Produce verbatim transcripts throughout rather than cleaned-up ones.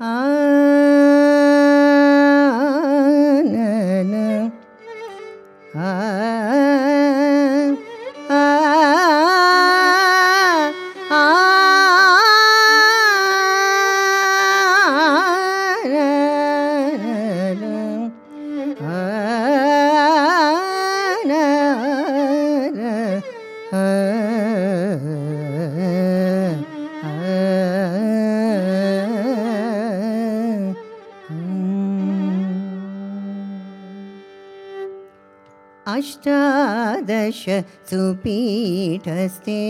अष्टादश सुपीठस्ते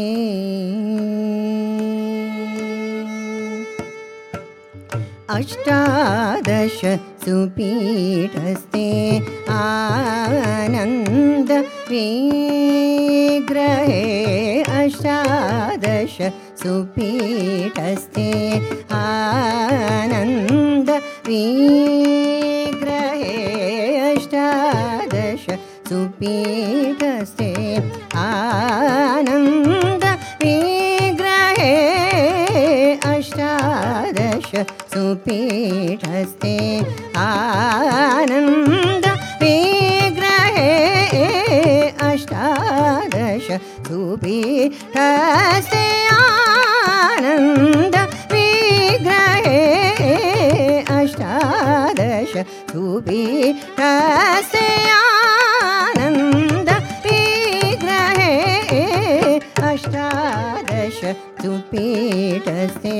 अष्टादश सुपीठस्ते आनन्द विग्रहे अष्टादश सुपीठस्ते आनन्द विग्रहे अष्टादश सुपीठस्ते आनन्द विग्रहे अष्टादश सुपीठस्ते आनन्द विग्रहे अष्टादश सुपीठस्ते आनन्द विग्रहे अष्टादश सुपीठस्ते आनन्द विग्रहे अष्टादश सुपीठस्ते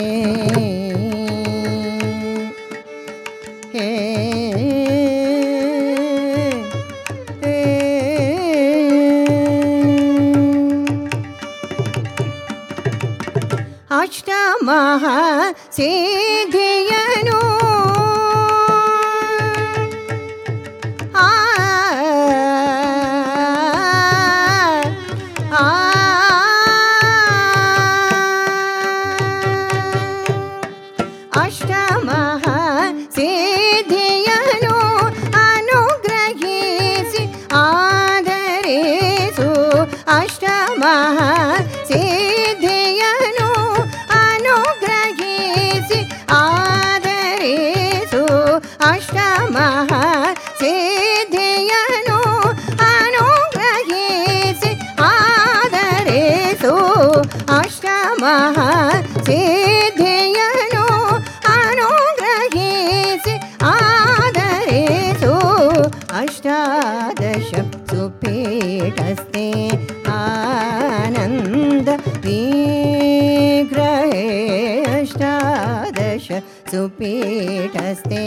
अष्टमः सिद्धियनु अष्टमः सिद्धियनु अनुग्रहीसि आदरेसु अष्टमः सिद्धियनु अनुग्रहीसि आदरेसु अष्टमः सिद्धियनु अनुग्रहीसि आदरेसु अष्टमः सिद्धियनु अनुग्रहीसि आदरेसु अष्टादश सुपीठस्ते आनन्द विग्रहे अष्टादश सुपीठस्ते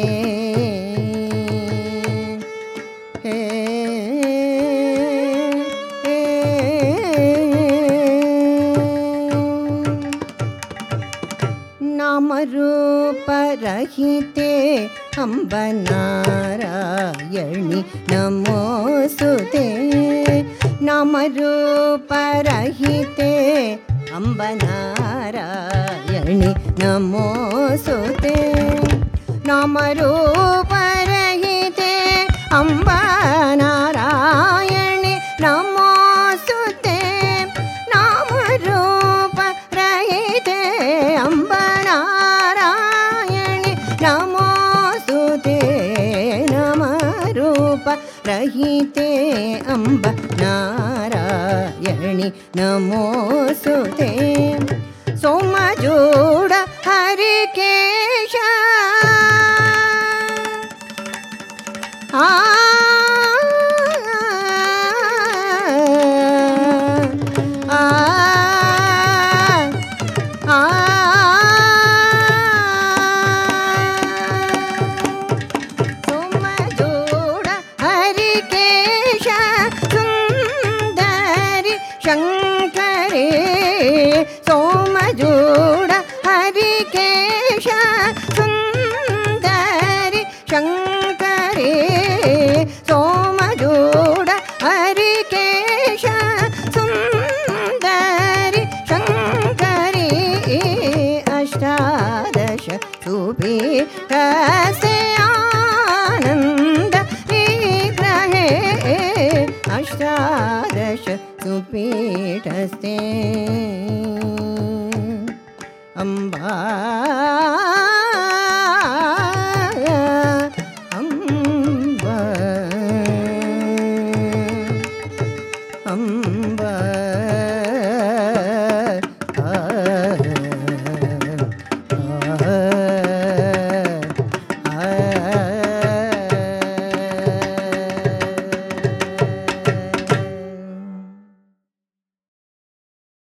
नामरूपरहिते अम्ब नारायणि नमोस्तुते नामरूपरहिते अम्ब नारायणि नमोस्तुते नामरूपरहिते अम्ब नारायणि नमोस्तुते नामरूपरहिते अम्ब नारायणि नमोस्तुते नामरूपरहिते अम्ब नारायणि नमोस्तुते सोमजूड हरिकेश आ शंकरे सोमजूड हरिकेश सुंदरि शंकरे सोमजूड हरिकेश सुंदरि शंकरे अष्टादश सुपीठस्ते आनन्द विग्रहे अष्टादश सुपीठस्ते